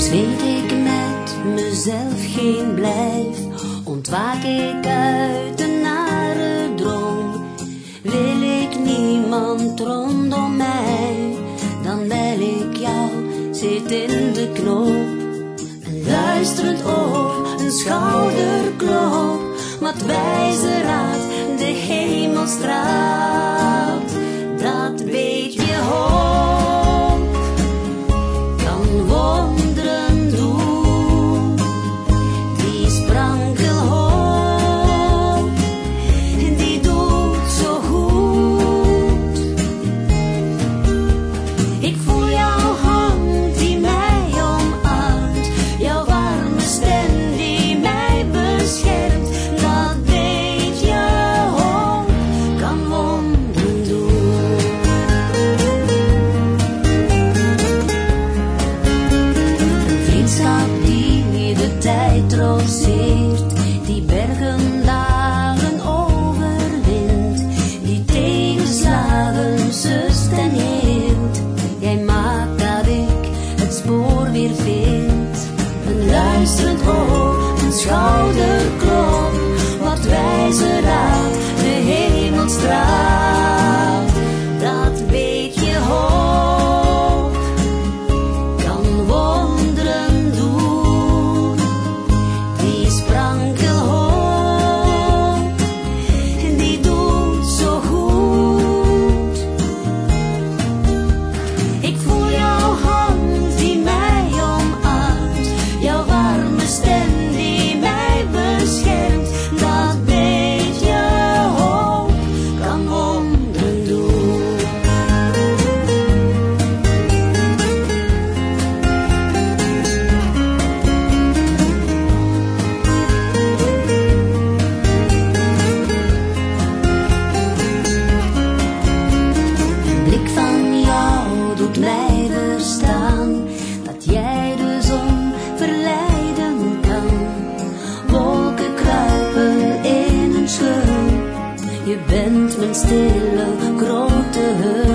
Zweef ik met mezelf geen blijf, ontwaak ik uit een nare droom. Wil ik niemand rondom mij, dan bel ik jou, zit in de knoop. Een luisterend oor, een schouderklop, wat wijze raad de hemel straalt. Dat beetje hoop kan wonderen doen. Die sprankelhoop, die doet zo goed. Ik voel jouw hand die mij omarmt, jouw warme stem die mij beschermt. Dat beetje hoop kan wonderen doen. Een vriendschap die de tijd trotseert, die bergen dalen overwint, die tegenslagen sust en heelt. Jij maakt dat ik het spoor weer vind. Een luisterend oor, een schouderklop, wat wijze raad de hemel straalt. Dat beetje hoop kan wonderen doen. Die sprankelhoop, die doet zo goed. Ik voel jouw hand die mij omarmt, jouw warme stem die mij beschermt. Dat beetje hoop kan wonderen doen. Een blik van jou doet mij verstaan dat jij de zon verleiden kan. Wolken kruipen in een scheur, je bent mijn stille grote hulp.